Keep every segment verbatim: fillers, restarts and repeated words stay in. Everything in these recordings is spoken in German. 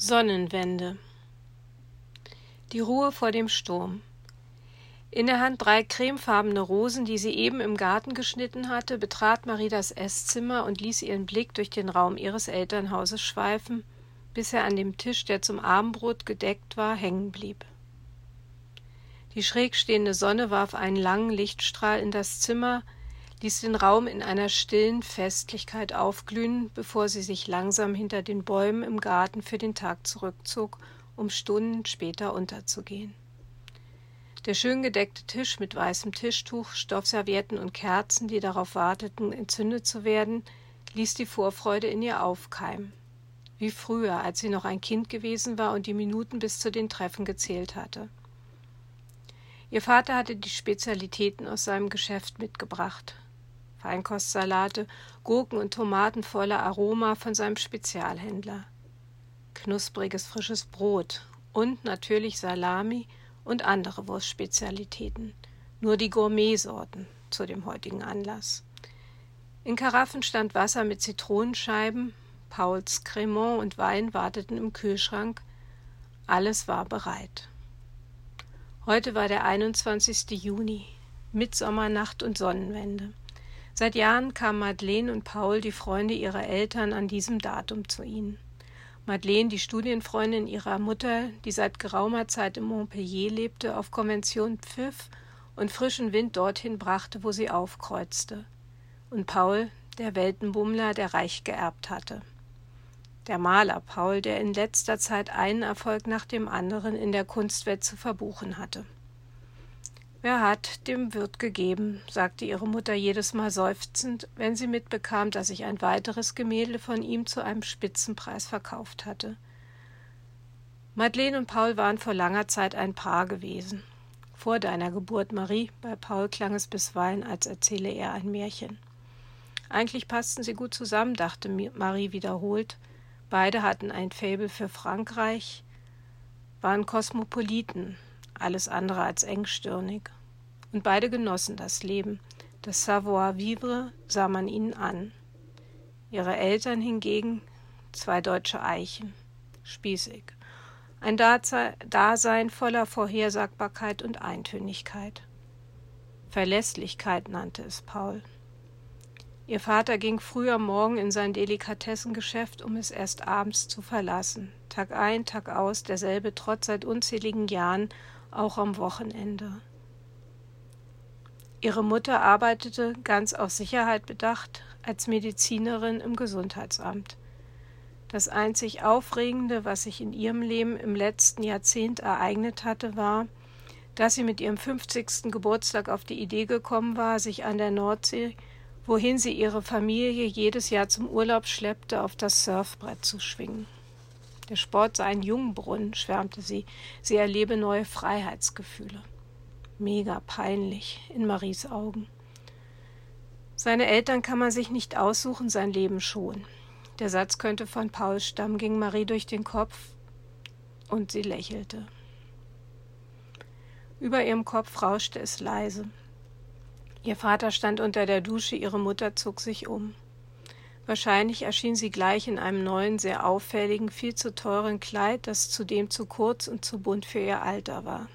Sonnenwende. Die Ruhe vor dem Sturm. In der Hand drei cremefarbene Rosen, die sie eben im Garten geschnitten hatte, betrat Marie das Esszimmer und ließ ihren Blick durch den Raum ihres Elternhauses schweifen, bis er an dem Tisch, der zum Abendbrot gedeckt war, hängen blieb. Die schräg stehende Sonne warf einen langen Lichtstrahl in das Zimmer, ließ den Raum in einer stillen Festlichkeit aufglühen, bevor sie sich langsam hinter den Bäumen im Garten für den Tag zurückzog, um Stunden später unterzugehen. Der schön gedeckte Tisch mit weißem Tischtuch, Stoffservietten und Kerzen, die darauf warteten, entzündet zu werden, ließ die Vorfreude in ihr aufkeimen. Wie früher, als sie noch ein Kind gewesen war und die Minuten bis zu den Treffen gezählt hatte. Ihr Vater hatte die Spezialitäten aus seinem Geschäft mitgebracht. Feinkostsalate, Gurken und Tomaten voller Aroma von seinem Spezialhändler. Knuspriges frisches Brot und natürlich Salami und andere Wurstspezialitäten. Nur die Gourmetsorten zu dem heutigen Anlass. In Karaffen stand Wasser mit Zitronenscheiben, Pauls Cremant und Wein warteten im Kühlschrank. Alles war bereit. Heute war der einundzwanzigste Juni, Mitsommernacht und Sonnenwende. Seit Jahren kamen Madeleine und Paul, die Freunde ihrer Eltern, an diesem Datum zu ihnen. Madeleine, die Studienfreundin ihrer Mutter, die seit geraumer Zeit in Montpellier lebte, auf Konvention pfiff und frischen Wind dorthin brachte, wo sie aufkreuzte. Und Paul, der Weltenbummler, der reich geerbt hatte. Der Maler Paul, der in letzter Zeit einen Erfolg nach dem anderen in der Kunstwelt zu verbuchen hatte. »Wer hat, dem wird gegeben«, sagte ihre Mutter jedes Mal seufzend, wenn sie mitbekam, dass sich ein weiteres Gemälde von ihm zu einem Spitzenpreis verkauft hatte. Madeleine und Paul waren vor langer Zeit ein Paar gewesen. Vor deiner Geburt, Marie, bei Paul klang es bisweilen, als erzähle er ein Märchen. Eigentlich passten sie gut zusammen, dachte Marie wiederholt. Beide hatten ein Faible für Frankreich, waren Kosmopoliten, alles andere als engstirnig. Und beide genossen das Leben. Das Savoir-vivre sah man ihnen an. Ihre Eltern hingegen, zwei deutsche Eichen, spießig. Ein Dasein voller Vorhersagbarkeit und Eintönigkeit. Verlässlichkeit nannte es Paul. Ihr Vater ging früh am Morgen in sein Delikatessengeschäft, um es erst abends zu verlassen. Tag ein, Tag aus, derselbe Trott seit unzähligen Jahren, auch am Wochenende. Ihre Mutter arbeitete, ganz auf Sicherheit bedacht, als Medizinerin im Gesundheitsamt. Das einzig Aufregende, was sich in ihrem Leben im letzten Jahrzehnt ereignet hatte, war, dass sie mit ihrem fünfzigsten Geburtstag auf die Idee gekommen war, sich an der Nordsee, wohin sie ihre Familie jedes Jahr zum Urlaub schleppte, auf das Surfbrett zu schwingen. Der Sport sei ein Jungbrunnen, schwärmte sie. Sie erlebe neue Freiheitsgefühle. Mega peinlich in Maries Augen. Seine Eltern kann man sich nicht aussuchen, sein Leben schon. Der Satz könnte von Paul stammen, ging Marie durch den Kopf und sie lächelte. Über ihrem Kopf rauschte es leise. Ihr Vater stand unter der Dusche, ihre Mutter zog sich um. Wahrscheinlich erschien sie gleich in einem neuen, sehr auffälligen, viel zu teuren Kleid, das zudem zu kurz und zu bunt für ihr Alter war.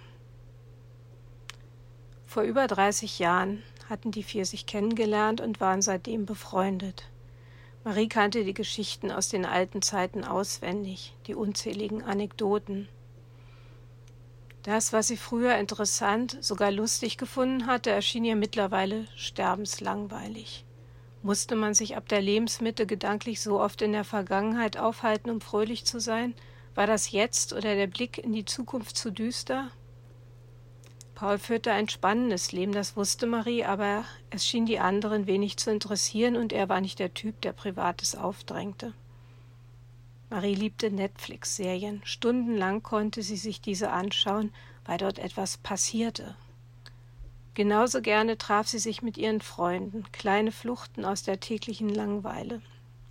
Vor über dreißig Jahren hatten die vier sich kennengelernt und waren seitdem befreundet. Marie kannte die Geschichten aus den alten Zeiten auswendig, die unzähligen Anekdoten. Das, was sie früher interessant, sogar lustig gefunden hatte, erschien ihr mittlerweile sterbenslangweilig. Musste man sich ab der Lebensmitte gedanklich so oft in der Vergangenheit aufhalten, um fröhlich zu sein? War das jetzt oder der Blick in die Zukunft zu düster? Paul führte ein spannendes Leben, das wusste Marie, aber es schien die anderen wenig zu interessieren und er war nicht der Typ, der Privates aufdrängte. Marie liebte Netflix-Serien. Stundenlang konnte sie sich diese anschauen, weil dort etwas passierte. Genauso gerne traf sie sich mit ihren Freunden, kleine Fluchten aus der täglichen Langeweile.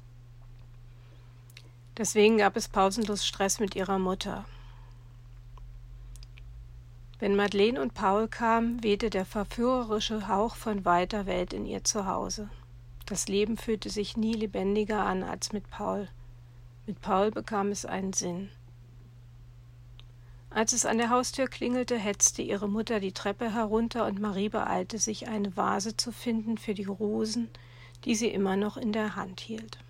Deswegen gab es pausenlos Stress mit ihrer Mutter. Wenn Madeleine und Paul kamen, wehte der verführerische Hauch von weiter Welt in ihr Zuhause. Das Leben fühlte sich nie lebendiger an als mit Paul. Mit Paul bekam es einen Sinn. Als es an der Haustür klingelte, hetzte ihre Mutter die Treppe herunter und Marie beeilte sich, eine Vase zu finden für die Rosen, die sie immer noch in der Hand hielt.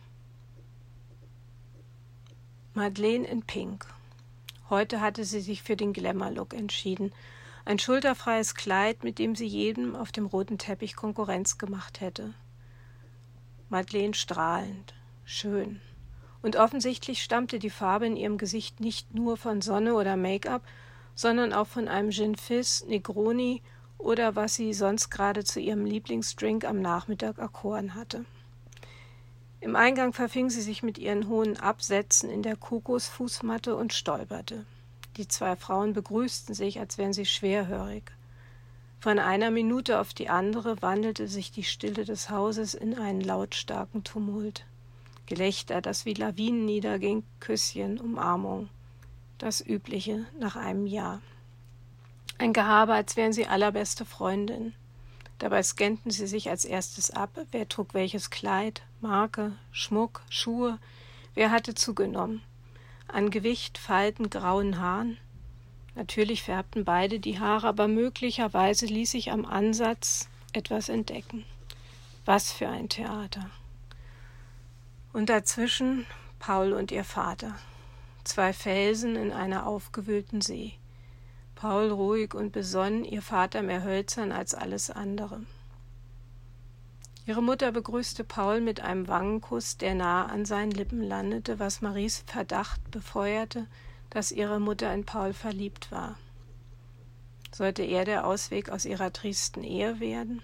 Madeleine in Pink. Heute hatte sie sich für den Glamour-Look entschieden. Ein schulterfreies Kleid, mit dem sie jedem auf dem roten Teppich Konkurrenz gemacht hätte. Madeleine strahlend, schön. Und offensichtlich stammte die Farbe in ihrem Gesicht nicht nur von Sonne oder Make-up, sondern auch von einem Gin Fizz, Negroni oder was sie sonst gerade zu ihrem Lieblingsdrink am Nachmittag erkoren hatte. Im Eingang verfing sie sich mit ihren hohen Absätzen in der Kokosfußmatte und stolperte. Die zwei Frauen begrüßten sich, als wären sie schwerhörig. Von einer Minute auf die andere wandelte sich die Stille des Hauses in einen lautstarken Tumult. Gelächter, das wie Lawinen niederging, Küsschen, Umarmung. Das Übliche nach einem Jahr. Ein Gehabe, als wären sie allerbeste Freundinnen. Dabei scannten sie sich als erstes ab, wer trug welches Kleid, Marke, Schmuck, Schuhe, wer hatte zugenommen. An Gewicht, Falten, grauen Haaren. Natürlich färbten beide die Haare, aber möglicherweise ließ sich am Ansatz etwas entdecken. Was für ein Theater. Und dazwischen Paul und ihr Vater. Zwei Felsen in einer aufgewühlten See. Paul ruhig und besonnen, ihr Vater mehr hölzern als alles andere. Ihre Mutter begrüßte Paul mit einem Wangenkuss, der nahe an seinen Lippen landete, was Maries Verdacht befeuerte, dass ihre Mutter in Paul verliebt war. Sollte er der Ausweg aus ihrer tristen Ehe werden?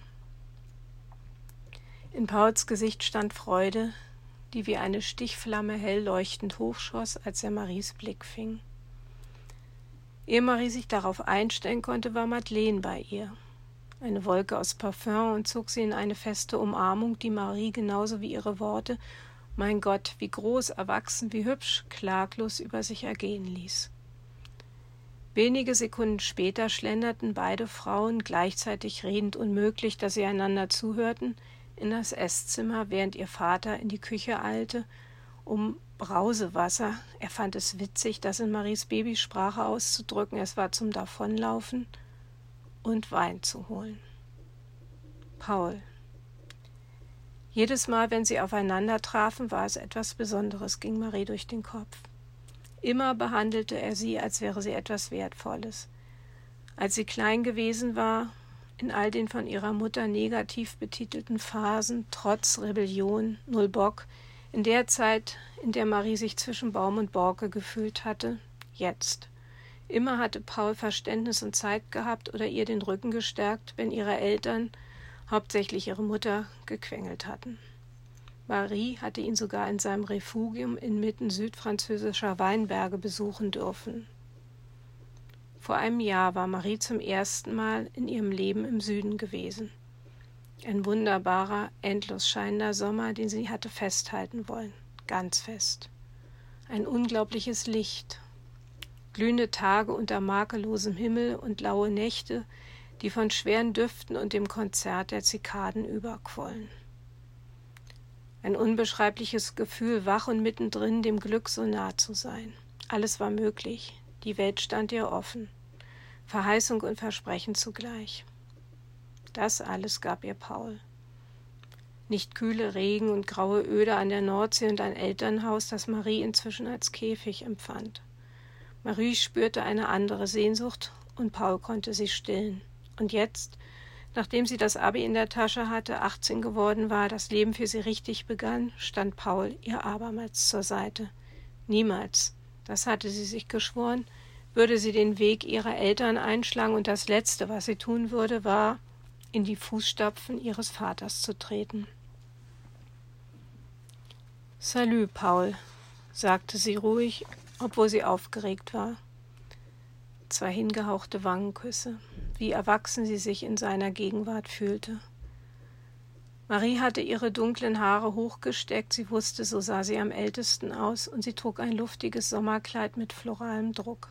In Pauls Gesicht stand Freude, die wie eine Stichflamme hell leuchtend hochschoss, als er Maries Blick fing. Ehe Marie sich darauf einstellen konnte, war Madeleine bei ihr. Eine Wolke aus Parfüm und zog sie in eine feste Umarmung, die Marie genauso wie ihre Worte, mein Gott, wie groß, erwachsen, wie hübsch, klaglos über sich ergehen ließ. Wenige Sekunden später schlenderten beide Frauen, gleichzeitig redend unmöglich, dass sie einander zuhörten, in das Esszimmer, während ihr Vater in die Küche eilte, um Brausewasser, er fand es witzig, das in Maries Babysprache auszudrücken, es war zum Davonlaufen, und Wein zu holen. Paul. Jedes Mal, wenn sie aufeinander trafen, war es etwas Besonderes, ging Marie durch den Kopf. Immer behandelte er sie, als wäre sie etwas Wertvolles. Als sie klein gewesen war, in all den von ihrer Mutter negativ betitelten Phasen, Trotz, Rebellion, null Bock, in der Zeit, in der Marie sich zwischen Baum und Borke gefühlt hatte, jetzt. Immer hatte Paul Verständnis und Zeit gehabt oder ihr den Rücken gestärkt, wenn ihre Eltern, hauptsächlich ihre Mutter, gequengelt hatten. Marie hatte ihn sogar in seinem Refugium inmitten südfranzösischer Weinberge besuchen dürfen. Vor einem Jahr war Marie zum ersten Mal in ihrem Leben im Süden gewesen. Ein wunderbarer, endlos scheinender Sommer, den sie hatte festhalten wollen, ganz fest. Ein unglaubliches Licht, glühende Tage unter makellosem Himmel und laue Nächte, die von schweren Düften und dem Konzert der Zikaden überquollen. Ein unbeschreibliches Gefühl, wach und mittendrin dem Glück so nah zu sein. Alles war möglich, die Welt stand ihr offen, Verheißung und Versprechen zugleich. Das alles gab ihr Paul. Nicht kühle Regen und graue Öde an der Nordsee und ein Elternhaus, das Marie inzwischen als Käfig empfand. Marie spürte eine andere Sehnsucht und Paul konnte sie stillen. Und jetzt, nachdem sie das Abi in der Tasche hatte, achtzehn geworden war, das Leben für sie richtig begann, stand Paul ihr abermals zur Seite. Niemals, das hatte sie sich geschworen, würde sie den Weg ihrer Eltern einschlagen und das Letzte, was sie tun würde, war, in die Fußstapfen ihres Vaters zu treten. »Salut, Paul«, sagte sie ruhig, obwohl sie aufgeregt war. Zwei hingehauchte Wangenküsse, wie erwachsen sie sich in seiner Gegenwart fühlte. Marie hatte ihre dunklen Haare hochgesteckt, sie wusste, so sah sie am ältesten aus, und sie trug ein luftiges Sommerkleid mit floralem Druck.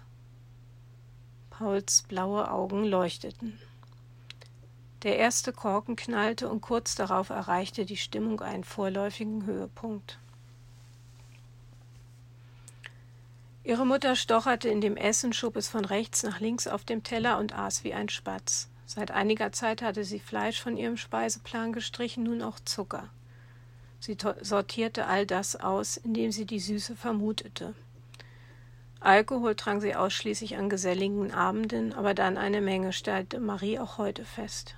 Pauls blaue Augen leuchteten. Der erste Korken knallte und kurz darauf erreichte die Stimmung einen vorläufigen Höhepunkt. Ihre Mutter stocherte in dem Essen, schob es von rechts nach links auf dem Teller und aß wie ein Spatz. Seit einiger Zeit hatte sie Fleisch von ihrem Speiseplan gestrichen, nun auch Zucker. Sie sortierte all das aus, indem sie die Süße vermutete. Alkohol trank sie ausschließlich an geselligen Abenden, aber dann eine Menge, stellte Marie auch heute fest.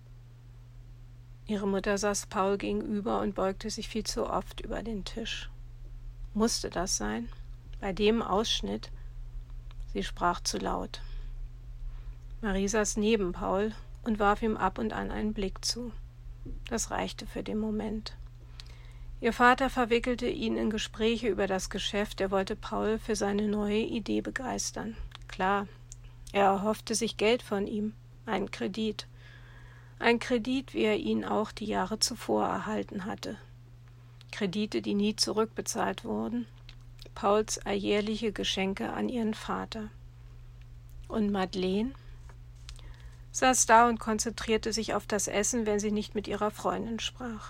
Ihre Mutter saß Paul gegenüber und beugte sich viel zu oft über den Tisch. Musste das sein? Bei dem Ausschnitt? Sie sprach zu laut. Marie saß neben Paul und warf ihm ab und an einen Blick zu. Das reichte für den Moment. Ihr Vater verwickelte ihn in Gespräche über das Geschäft, er wollte Paul für seine neue Idee begeistern. Klar, er erhoffte sich Geld von ihm, einen Kredit. Ein Kredit, wie er ihn auch die Jahre zuvor erhalten hatte. Kredite, die nie zurückbezahlt wurden. Pauls alljährliche Geschenke an ihren Vater. Und Madeleine saß da und konzentrierte sich auf das Essen, wenn sie nicht mit ihrer Freundin sprach.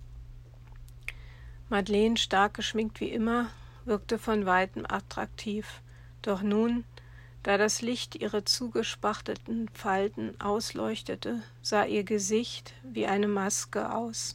Madeleine, stark geschminkt wie immer, wirkte von weitem attraktiv. Doch nun, da das Licht ihre zugespachtelten Falten ausleuchtete, sah ihr Gesicht wie eine Maske aus.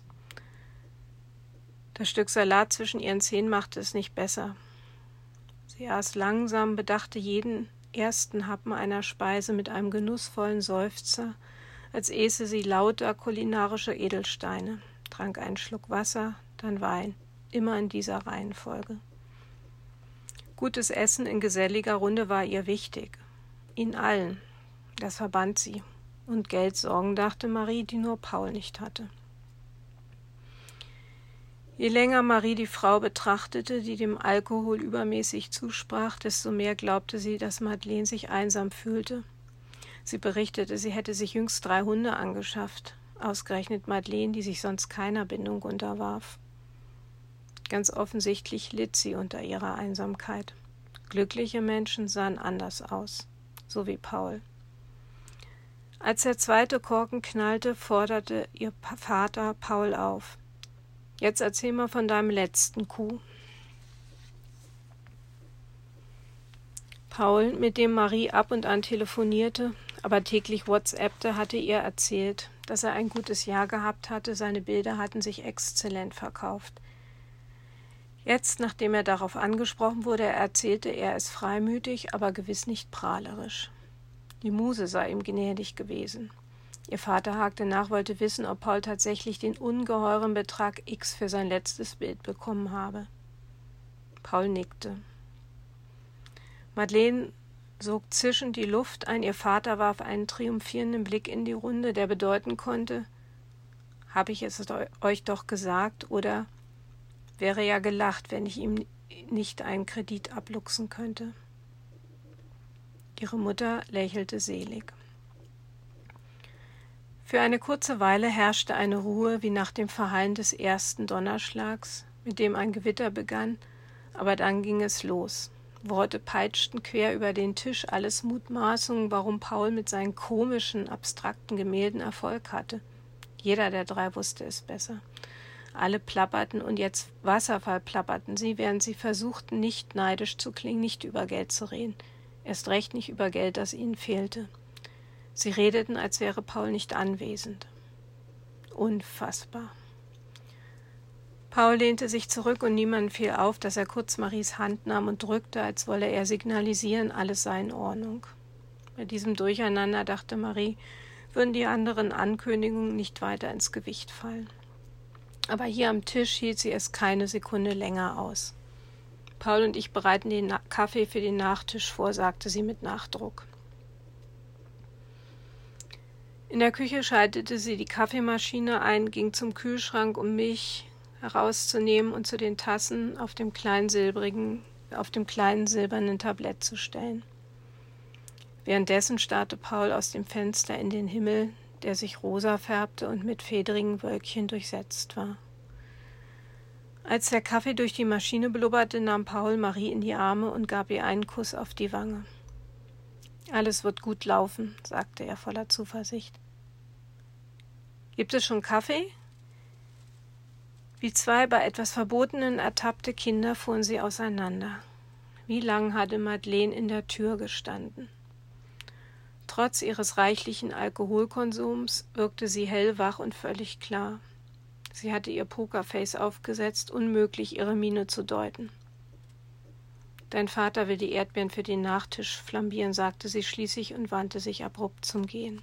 Das Stück Salat zwischen ihren Zähnen machte es nicht besser. Sie aß langsam, bedachte jeden ersten Happen einer Speise mit einem genussvollen Seufzer, als äße sie lauter kulinarische Edelsteine, trank einen Schluck Wasser, dann Wein, immer in dieser Reihenfolge. Gutes Essen in geselliger Runde war ihr wichtig. Ihnen allen. Das verband sie. Und Geldsorgen, dachte Marie, die nur Paul nicht hatte. Je länger Marie die Frau betrachtete, die dem Alkohol übermäßig zusprach, desto mehr glaubte sie, dass Madeleine sich einsam fühlte. Sie berichtete, sie hätte sich jüngst drei Hunde angeschafft, ausgerechnet Madeleine, die sich sonst keiner Bindung unterwarf. Ganz offensichtlich litt sie unter ihrer Einsamkeit. Glückliche Menschen sahen anders aus, so wie Paul. Als der zweite Korken knallte, forderte ihr Vater Paul auf. »Jetzt erzähl mal von deinem letzten Coup.« Paul, mit dem Marie ab und an telefonierte, aber täglich WhatsAppte, hatte ihr erzählt, dass er ein gutes Jahr gehabt hatte, seine Bilder hatten sich exzellent verkauft. Jetzt, nachdem er darauf angesprochen wurde, erzählte er es freimütig, aber gewiss nicht prahlerisch. Die Muse sei ihm gnädig gewesen. Ihr Vater hakte nach, wollte wissen, ob Paul tatsächlich den ungeheuren Betrag X für sein letztes Bild bekommen habe. Paul nickte. Madeleine sog zischend die Luft ein, ihr Vater warf einen triumphierenden Blick in die Runde, der bedeuten konnte, »Habe ich es euch doch gesagt« oder »Wäre ja gelacht, wenn ich ihm nicht einen Kredit abluchsen könnte.« Ihre Mutter lächelte selig. Für eine kurze Weile herrschte eine Ruhe wie nach dem Verhallen des ersten Donnerschlags, mit dem ein Gewitter begann, aber dann ging es los. Worte peitschten quer über den Tisch, alles Mutmaßungen, warum Paul mit seinen komischen, abstrakten Gemälden Erfolg hatte. Jeder der drei wusste es besser. Alle plapperten und jetzt Wasserfall plapperten sie, während sie versuchten, nicht neidisch zu klingen, nicht über Geld zu reden. Erst recht nicht über Geld, das ihnen fehlte. Sie redeten, als wäre Paul nicht anwesend. Unfassbar. Paul lehnte sich zurück und niemandem fiel auf, dass er kurz Maries Hand nahm und drückte, als wolle er signalisieren, alles sei in Ordnung. Bei diesem Durcheinander, dachte Marie, würden die anderen Ankündigungen nicht weiter ins Gewicht fallen. Aber hier am Tisch hielt sie es keine Sekunde länger aus. »Paul und ich bereiten den Na- Kaffee für den Nachtisch vor«, sagte sie mit Nachdruck. In der Küche schaltete sie die Kaffeemaschine ein, ging zum Kühlschrank, um Milch herauszunehmen und zu den Tassen auf dem kleinen silbrigen, auf dem kleinen silbernen Tablett zu stellen. Währenddessen starrte Paul aus dem Fenster in den Himmel, der sich rosa färbte und mit fedrigen Wölkchen durchsetzt war. Als der Kaffee durch die Maschine blubberte, nahm Paul Marie in die Arme und gab ihr einen Kuss auf die Wange. »Alles wird gut laufen«, sagte er voller Zuversicht. »Gibt es schon Kaffee?« Wie zwei bei etwas Verbotenen ertappte Kinder fuhren sie auseinander. Wie lang hatte Madeleine in der Tür gestanden? Trotz ihres reichlichen Alkoholkonsums wirkte sie hellwach und völlig klar. Sie hatte ihr Pokerface aufgesetzt, unmöglich, ihre Miene zu deuten. »Dein Vater will die Erdbeeren für den Nachtisch flambieren«, sagte sie schließlich und wandte sich abrupt zum Gehen.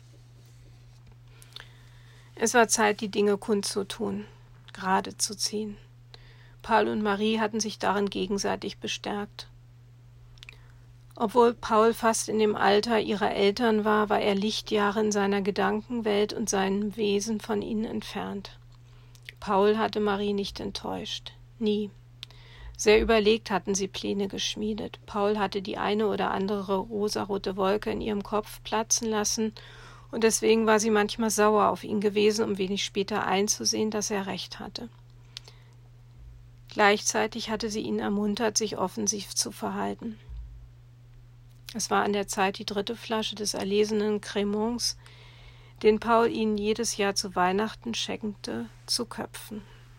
Es war Zeit, die Dinge kundzutun, gerade zu ziehen. Paul und Marie hatten sich darin gegenseitig bestärkt. Obwohl Paul fast in dem Alter ihrer Eltern war, war er Lichtjahre in seiner Gedankenwelt und seinem Wesen von ihnen entfernt. Paul hatte Marie nicht enttäuscht. Nie. Sehr überlegt hatten sie Pläne geschmiedet. Paul hatte die eine oder andere rosarote Wolke in ihrem Kopf platzen lassen, und deswegen war sie manchmal sauer auf ihn gewesen, um wenig später einzusehen, dass er recht hatte. Gleichzeitig hatte sie ihn ermuntert, sich offensiv zu verhalten. Es war an der Zeit, die dritte Flasche des erlesenen Cremants, den Paul ihnen jedes Jahr zu Weihnachten schenkte, zu köpfen.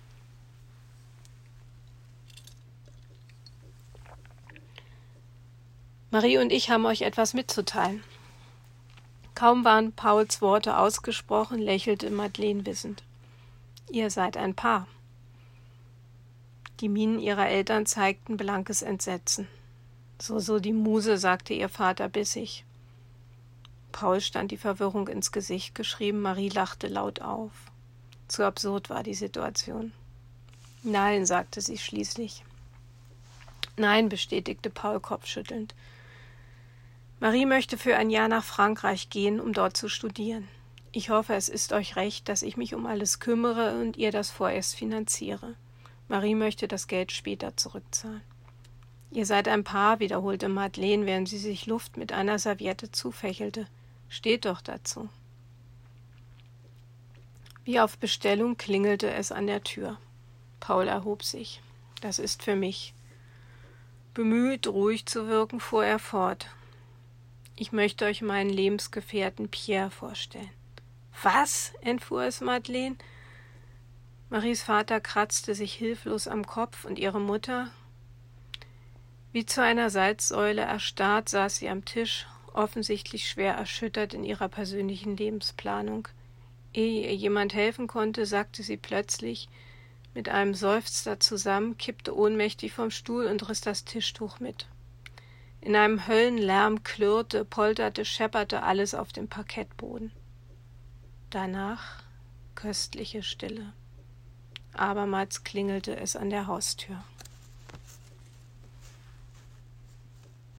Marie und ich haben euch etwas mitzuteilen. Kaum waren Pauls Worte ausgesprochen, lächelte Madeleine wissend. Ihr seid ein Paar. Die Mienen ihrer Eltern zeigten blankes Entsetzen. So, so die Muse, sagte ihr Vater bissig. Paul stand die Verwirrung ins Gesicht geschrieben, Marie lachte laut auf. Zu absurd war die Situation. Nein, sagte sie schließlich. Nein, bestätigte Paul kopfschüttelnd. Marie möchte für ein Jahr nach Frankreich gehen, um dort zu studieren. Ich hoffe, es ist euch recht, dass ich mich um alles kümmere und ihr das vorerst finanziere. Marie möchte das Geld später zurückzahlen. Ihr seid ein Paar, wiederholte Madeleine, während sie sich Luft mit einer Serviette zufächelte. Steht doch dazu. Wie auf Bestellung klingelte es an der Tür. Paul erhob sich. Das ist für mich. Bemüht, ruhig zu wirken, fuhr er fort. Ich möchte euch meinen Lebensgefährten Pierre vorstellen. Was? Entfuhr es Madeleine. Maries Vater kratzte sich hilflos am Kopf und ihre Mutter, wie zu einer Salzsäule erstarrt, saß sie am Tisch, offensichtlich schwer erschüttert in ihrer persönlichen Lebensplanung. Ehe ihr jemand helfen konnte, sagte sie plötzlich mit einem Seufzer zusammen, kippte ohnmächtig vom Stuhl und riss das Tischtuch mit. In einem Höllenlärm klirrte, polterte, schepperte alles auf dem Parkettboden. Danach köstliche Stille. Abermals klingelte es an der Haustür.